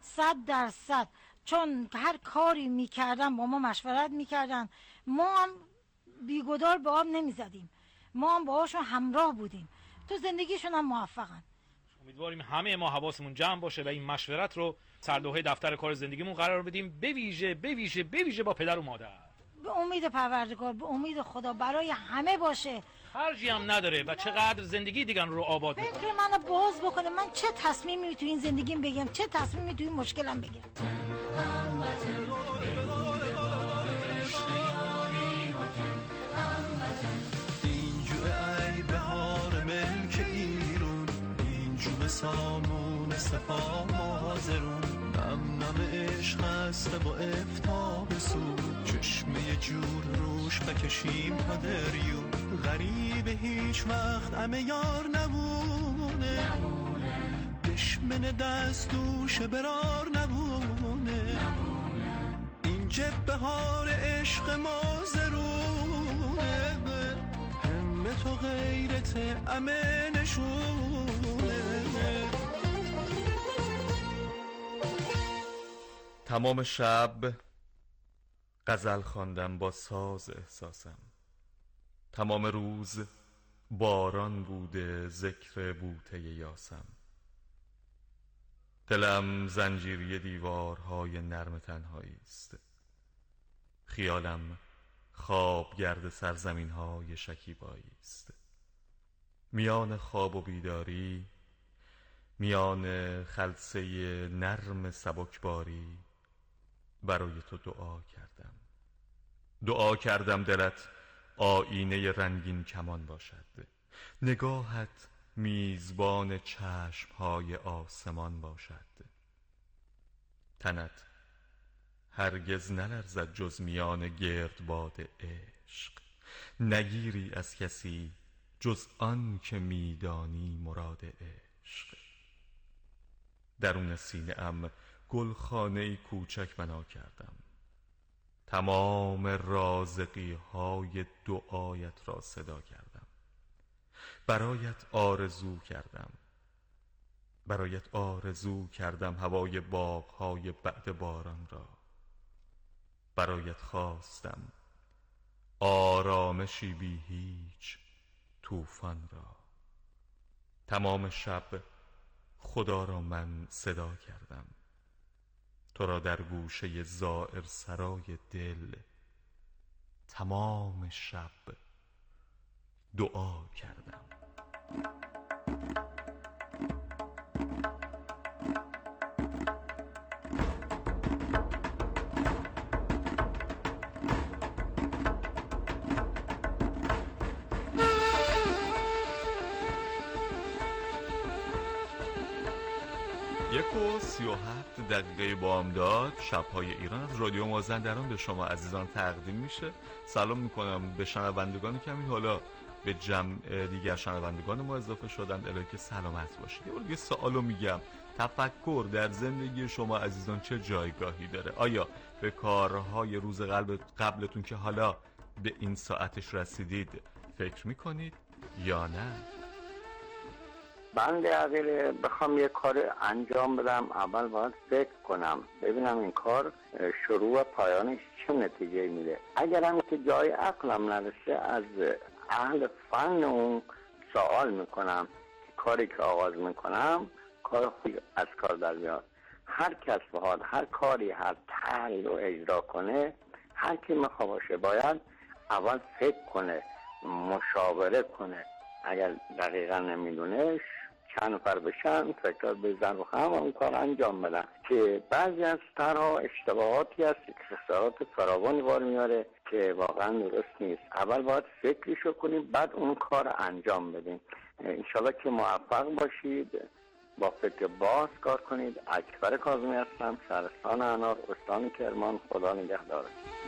100%. چون هر کاری میکردن با ما مشورت میکردن، ما هم بیگدار به آب نمیزدیم، ما هم باهاشون همراه بودیم، تو زندگیشون هم موفقن. امیدواریم همه ما حواسمون جمع باشه و این مشورت رو سردوحه دفتر کار زندگیمون قرار بدیم، به ویژه با پدر و مادر. به امید پروردگار، به امید خدا، برای همه باشه، خرجی هم نداره و چقدر زندگی دیگران رو آباد میکنه. فکر منو باز بکنه من چه تصمیمی تو این زندگیم بگیرم، چه تصمیمی تو این مشکلم بگیرم. سامون صفا حاضرون، نم عشق است با افتاب سود، چشمه جور روش بکشیم تا دریون، غریب هیچ وقت همه یار نمونه، دشمن دستوش برار نمونه، این جب بهار عشق ما زرونه، همت و غیرت همه نشونه. تمام شب غزل خواندم با ساز احساسم، تمام روز باران بوده ذکر بوته یاسم. دلم زنجیری دیوارهای نرم تنهایی است، خیالم خواب گرد سرزمینهای شکیبایی است. میان خواب و بیداری، میان خلسه نرم سبکباری، برای تو دعا کردم دلت آینه رنگین کمان باشد، نگاهت میزبان چشمهای آسمان باشد. تنت هرگز نلرزد جز میان گردباد عشق، نگیری از کسی جز آن که میدانی مراد عشق. درون سینه ام گلخانه‌ای کوچک بنا کردم، تمام رازقی های دعایت را صدا کردم. برایت آرزو کردم هوای باغ‌های بعد باران را. برایت خواستم آرامشی بی هیچ طوفان را. تمام شب خدا را من صدا کردم، تو را در گوشه زائر سرای دل تمام شب دعا کردم. یک و 37 دقیقه بامداد شب‌های ایران از رادیو مازندران به شما عزیزان تقدیم میشه. سلام میکنم به شنوندگان کمی حالا به جمع دیگر شنوندگان ما اضافه شدن. الهی که سلامت باشید. یه سوالو میگم، تفکر در زندگی شما عزیزان چه جایگاهی داره؟ آیا به کارهای روز قبلتون که حالا به این ساعتش رسیدید فکر میکنید یا نه؟ بنده اگر بخوام یه کار انجام بدم اول باید فکر کنم ببینم این کار شروع و پایانش چه نتیجه میده. اگرم که جای عقلم نرسه از اهل فن اون سوال میکنم که کاری که آغاز میکنم کار خوب از کار در بیاد. هر کس بخواد هر کاری هر طرحی رو اجرا کنه، هر کی میخواد باشه باید اول فکر کنه، مشاوره کنه. اگر دقیقا نمیدونه چند نفر بشن فکر بزن و هم اون کار انجام بدن. که بعضی از طرح‌ها اشتباهاتی هست که خسارات فراوانی بار میاره که واقعا درست نیست. اول باید فکرشو کنیم بعد اون کار انجام بدیم. انشالله که موفق باشید، با فکر باز کار کنید. اکبر کاظمی هستم، شهرستان انار، استان کرمان. خدا نگهدار.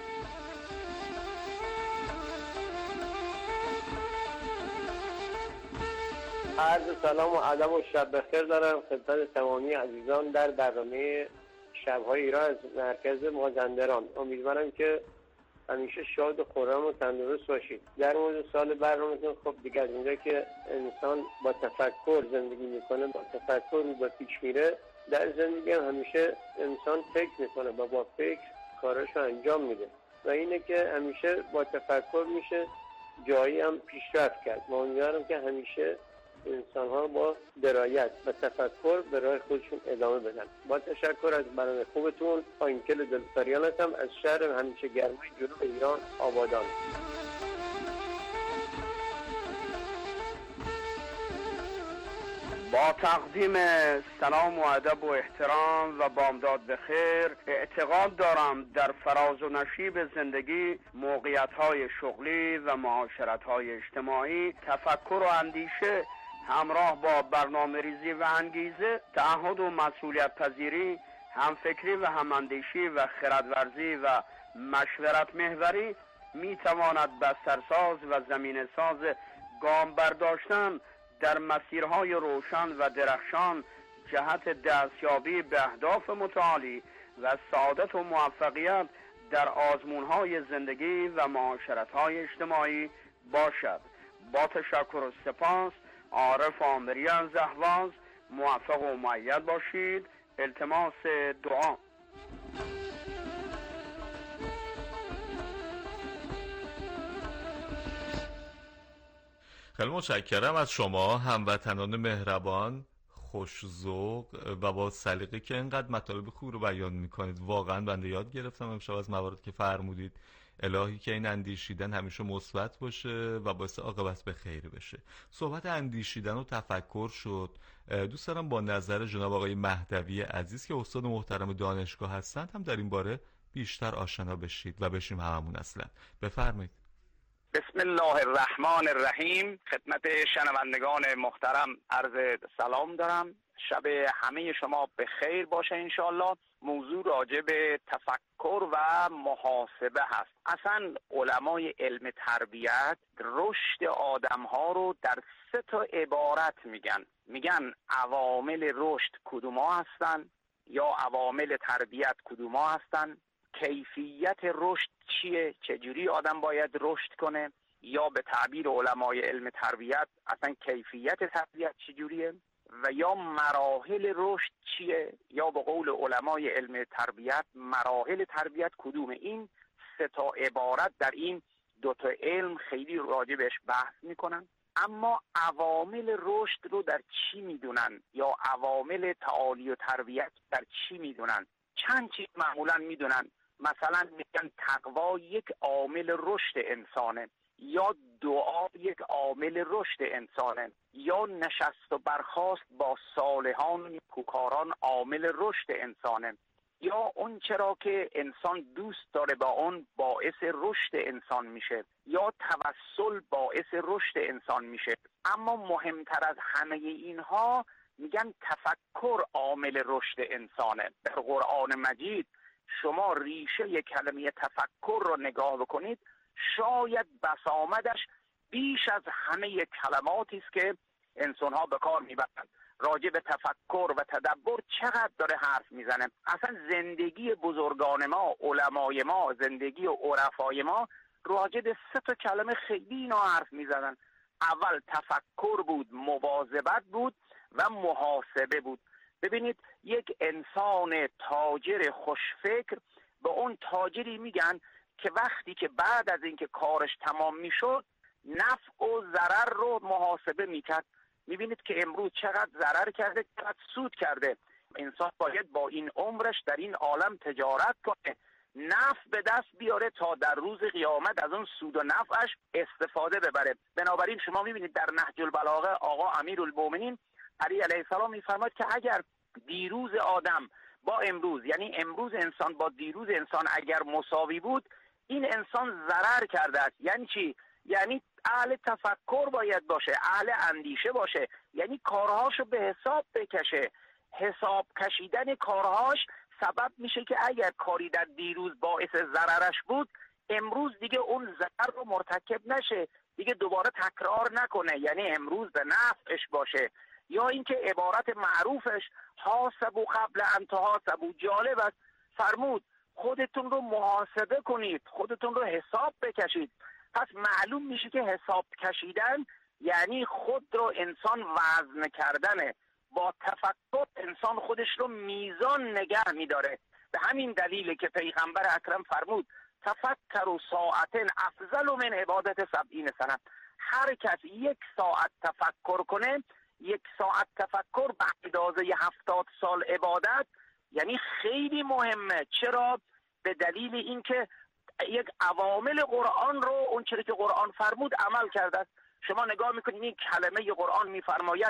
عرض سلام و ادب و شب بخیر دارم خدمت تمامی عزیزان در برنامه شب‌های ایران از مرکز مازندران. امیدوارم که همیشه شاد و خرم و تندرست باشید. در مورد سال برنامه‌تون خب دیگه از اینجا که انسان با تفکر زندگی میکنه، با تفکر رو به پیش میره. در زندگی هم همیشه انسان فکر میکنه و با فکر کاراشو انجام میده و اینه که همیشه با تفکر میشه جایی هم پیشرفت کرد. من امیدوارم که همیشه انسان ها با درایت و تفکر به راه خودشون ادامه بدن. با تشکر از برنامه خوبتون. آینکل دلفریان هستم از شهر همیشه گرمای جنوب ایران آبادان. با تقدیم سلام و ادب و احترام و بامداد بخیر، اعتقاد دارم در فراز و نشیب زندگی موقعیت‌های شغلی و معاشرت‌های اجتماعی تفکر و اندیشه همراه با برنامه ریزی و انگیزه، تعهد و مسئولیت پذیری، همفکری و هماندیشی و خردورزی و مشورت محوری می تواند بسترساز و زمینه ساز گام برداشتن در مسیرهای روشن و درخشان جهت دستیابی به اهداف متعالی و سعادت و موفقیت در آزمون‌های زندگی و معاشرت‌های اجتماعی باشد. با تشکر و سپاس، عارف آمریان زهواز. موفق و مؤید باشید. التماس دعا. خیلی متشکرم از شما هموطنان مهربان، خوش‌ذوق و با سلیقه که اینقدر مطالب خوب رو بیان میکنید. واقعا بنده یاد گرفتم امشب از مواردی که فرمودید. الهی که این اندیشیدن همیشه مثبت باشه و باعث عاقبت به خیر بشه. صحبت اندیشیدن و تفکر شد. دوست دارم با نظر جناب آقای مهدوی عزیز که استاد محترم دانشگاه هستند هم در این باره بیشتر آشنا بشید و بشیم هممون. اصلا بفرمایید. بسم الله الرحمن الرحیم. خدمت شنوندگان محترم عرض سلام دارم. شب همه شما به خیر باشه انشالله. موضوع راجع به تفکر و محاسبه هست. اصلا علمای علم تربیت رشد آدم ها رو در 3 عبارت میگن عوامل رشد کدوما هستن، یا عوامل تربیت کدوما هستن، کیفیت رشد چیه، چجوری آدم باید رشد کنه، یا به تعبیر علمای علم تربیت اصلا کیفیت تربیت چجوریه، و یا مراحل رشد چیه، یا به قول علمای علم تربیت مراحل تربیت کدومه. این 3 عبارت در این 2 علم خیلی راجع بهش بحث میکنن. اما عوامل رشد رو در چی میدونن، یا عوامل تعالی و تربیت در چی میدونن؟ چند چیز معمولا میدونن. مثلا میگن تقوا یک عامل رشد انسانه، یا دعا یک عامل رشد انسانه، یا نشست و برخاست با صالحان و نیکوکاران عامل رشد انسانه، یا اون چرا که انسان دوست داره با اون باعث رشد انسان میشه، یا توسل باعث رشد انسان میشه. اما مهمتر از همه اینها میگن تفکر عامل رشد انسانه. در قرآن مجید شما ریشه کلمه تفکر رو نگاه بکنید، شاید بسامدش بیش از همه کلماتی است که انسان‌ها به کار میبرند. راجع به تفکر و تدبر چقدر داره حرف میزنه. اصلا زندگی بزرگان ما، علمای ما، زندگی عرفای ما راجع به 3 کلمه خیلی اینا حرف میزنن. اول تفکر بود، مواظبت بود و محاسبه بود. ببینید یک انسان تاجر خوشفکر به اون تاجری میگن که وقتی که بعد از اینکه کارش تمام میشد نفع و ضرر رو محاسبه میکرد. میبینید که امروز چقدر ضرر کرده، چقدر سود کرده. انسان باید با این عمرش در این عالم تجارت کنه، نفع به دست بیاره تا در روز قیامت از اون سود و نفعش استفاده ببره. بنابراین شما میبینید در نهج البلاغه آقا امیرالمومنین علی علیه السلام میفرماید که اگر دیروز آدم با امروز، یعنی امروز انسان با دیروز انسان اگر مساوی بود، این انسان ضرر کرده است. یعنی چی؟ یعنی اهل تفکر باید باشه، اهل اندیشه باشه، یعنی کارهاشو به حساب بکشه. حساب کشیدن کارهاش سبب میشه که اگر کاری در دیروز باعث ضررش بود، امروز دیگه اون ضرر رو مرتکب نشه، دیگه دوباره تکرار نکنه، یعنی امروز به نفعش باشه. یا اینکه عبارت معروفش حاسبوا قبل ان تحاسبوا جالب است. فرمود خودتون رو محاسبه کنید، خودتون رو حساب بکشید. پس معلوم میشه که حساب کشیدن یعنی خود رو انسان وزن کردنه. با تفکر انسان خودش رو میزان نگه میداره. به همین دلیله که پیغمبر اکرم فرمود تفکروا ساعتن افضل من عبادت 70 سنه. هر کس 1 ساعت تفکر کنه، 1 ساعت تفکر به اندازه 70 سال عبادت، یعنی خیلی مهمه. چرا؟ به دلیل اینکه یک عوامل قرآن رو اون چیزی که قرآن فرمود عمل کرده است. شما نگاه میکنید این کلمه قرآن میفرماید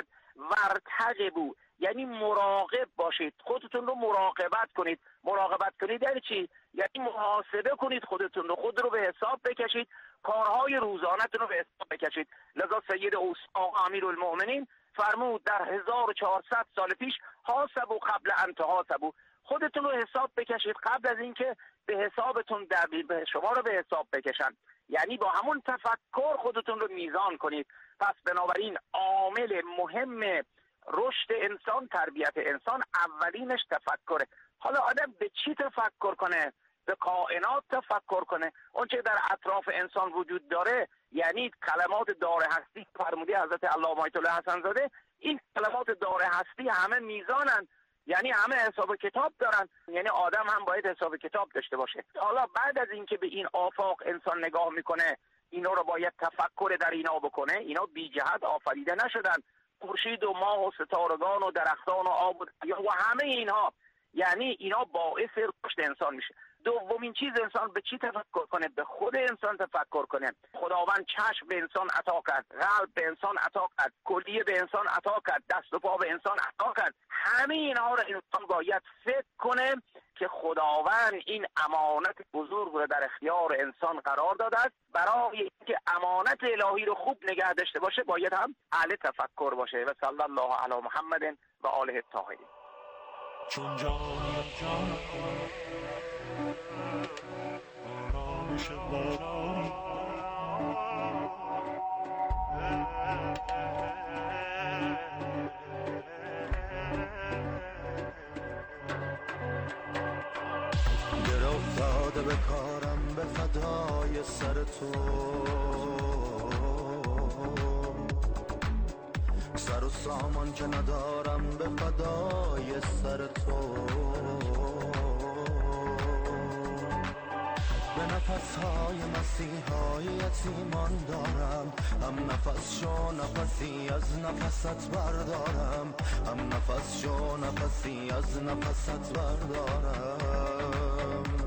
ورتقبوا، یعنی مراقب باشید، خودتون رو مراقبت کنید. مراقبت کنید یعنی چی؟ یعنی محاسبه کنید خودتون رو، خود رو به حساب بکشید، کارهای روزانه‌تون رو به حساب بکشید. لذا سید آقا امیرالمومنین فرمود در 1400 سال پیش حاسبوا قبل ان تحاسبوا، خودتون رو حساب بکشید قبل از اینکه به حسابتون به شما رو به حساب بکشن. یعنی با همون تفکر خودتون رو میزان کنید. پس بنابراین عامل مهم رشد انسان، تربیت انسان، اولینش تفکره. حالا آدم به چی تفکر کنه؟ به کائنات تفکر کنه. اون چه در اطراف انسان وجود داره، یعنی کلمات دار هستی فرمودی حضرت علامه آیت الله حسن زاده، این کلمات دار هستی همه میزانن، یعنی همه حساب کتاب دارن، یعنی آدم هم باید حساب کتاب داشته باشه. حالا بعد از اینکه به این آفاق انسان نگاه میکنه، اینا رو باید تفکر در اینا بکنه. اینا بی جهت آفریده نشدن. خورشید و ماه و ستارگان و درختان و آب و دریا و همه اینها، یعنی اینا باعث رشد انسان میشه. دومین چیز انسان به چی تفکر کنه؟ به خود انسان تفکر کنه. خداوند چشم به انسان عطا کرد، قلب به انسان عطا کرد، کلیه به انسان عطا کرد، دست و پا به انسان عطا کرد. همه اینها رو انسان باید فکر کنه که خداوند این امانت بزرگ رو در اختیار انسان قرار داده است. برای اینکه امانت الهی رو خوب نگه داشته باشه باید هم اهل تفکر باشه. و صلی الله علی محمد و آله الطاهرین. چون جان آرامش باران در افتاده به کارم به فدای سر تو، سر و سامان که ندارم به فدای سر تو، به نفسهای مسیحای یتیمان دارم، هم نفس شو نفسی از نفست بردارم، هم نفس شو نفسی از نفست بردارم.